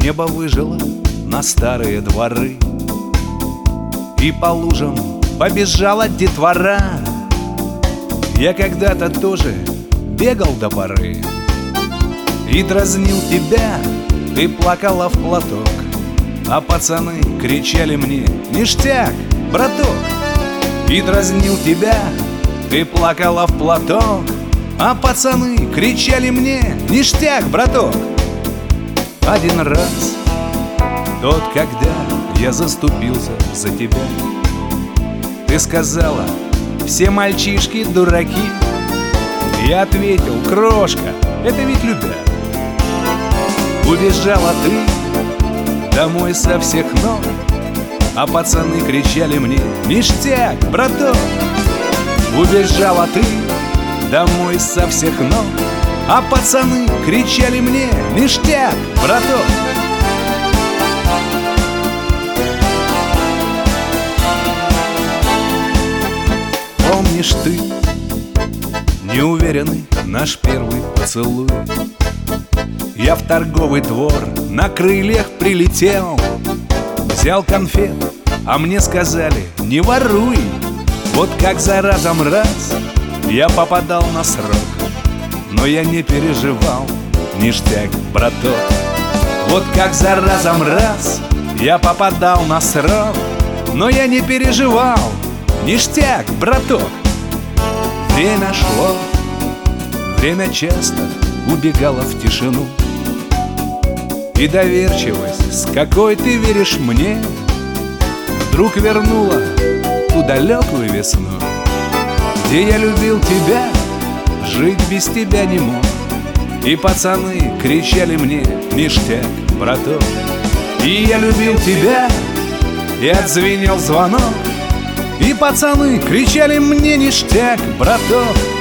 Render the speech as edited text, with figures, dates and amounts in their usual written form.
Небо выжило на старые дворы, и по лужам побежала детвора. Я когда-то тоже бегал до поры и дразнил тебя, ты плакала в платок, а пацаны кричали мне: ништяк, браток! И дразнил тебя, ты плакала в платок, а пацаны кричали мне: ништяк, браток! Один раз, тот, когда я заступился за тебя, ты сказала: все мальчишки дураки. Я ответил: крошка, это ведь любя. Убежала ты домой со всех ног, а пацаны кричали мне: ништяк, браток! Убежала ты домой со всех ног, а пацаны кричали мне: ништяк, браток! Помнишь ты неуверенный наш первый поцелуй? Я в торговый двор на крыльях прилетел, взял конфет, а мне сказали: не воруй. Вот как за разом раз я попадал на срок, но я не переживал, ништяк, браток. Вот как за разом раз я попадал на срок, но я не переживал, ништяк, браток. Время шло, время часто убегало в тишину, и доверчивость, с какой ты веришь мне, вдруг вернула ту далекую весну, где я любил тебя, жить без тебя не мог. И пацаны кричали мне: ништяк, браток! И я любил тебя, и отзвенел звонок, и пацаны кричали мне: ништяк, браток!